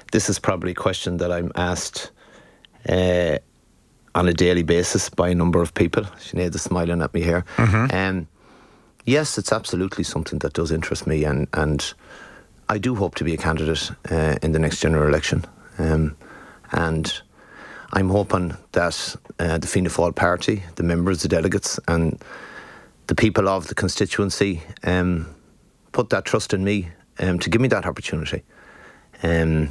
this is probably a question that I'm asked on a daily basis by a number of people. Sinead is smiling at me here. Yes, it's absolutely something that does interest me, and I do hope to be a candidate in the next general election. And I'm hoping that the Fianna Fáil party, the members, the delegates, and the people of the constituency put that trust in me to give me that opportunity. And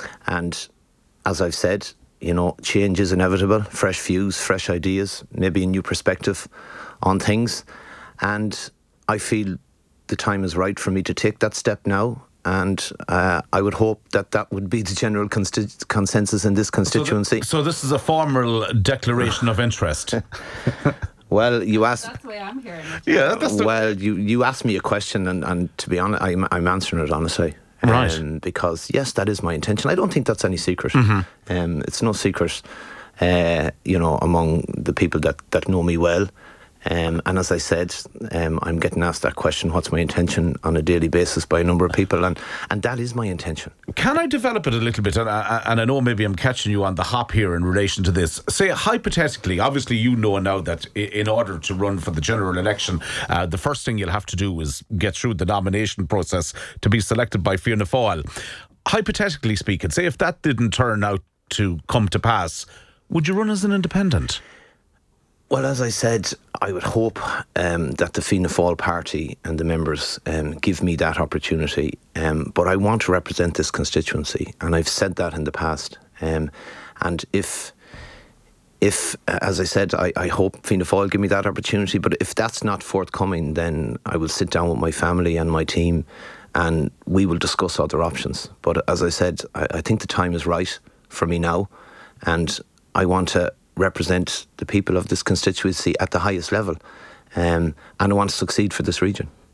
as I've said, change is inevitable, fresh views, fresh ideas, maybe a new perspective on things. And I feel the time is right for me to take that step now. And I would hope that would be the general consensus in this constituency. So this is a formal declaration of interest. Well, you asked. That's the way I'm hearing it. Yeah. You asked me a question, and to be honest, I'm answering it honestly. Right. Because yes, that is my intention. I don't think that's any secret. It's no secret, among the people that know me well. And as I said, I'm getting asked that question, what's my intention, on a daily basis by a number of people, and that is my intention. Can I develop it a little bit? And I know maybe I'm catching you on the hop here in relation to this. Say, hypothetically, obviously you know now that in order to run for the general election, the first thing you'll have to do is get through the nomination process to be selected by Fianna Fáil. Hypothetically speaking, say if that didn't turn out to come to pass, would you run as an independent? Well, as I said, I would hope that the Fianna Fáil party and the members give me that opportunity. But I want to represent this constituency, and I've said that in the past. And if as I said, I hope Fianna Fáil give me that opportunity. But if that's not forthcoming, then I will sit down with my family and my team, and we will discuss other options. But as I said, I think the time is right for me now, and I want to represent the people of this constituency at the highest level, and I want to succeed for this region.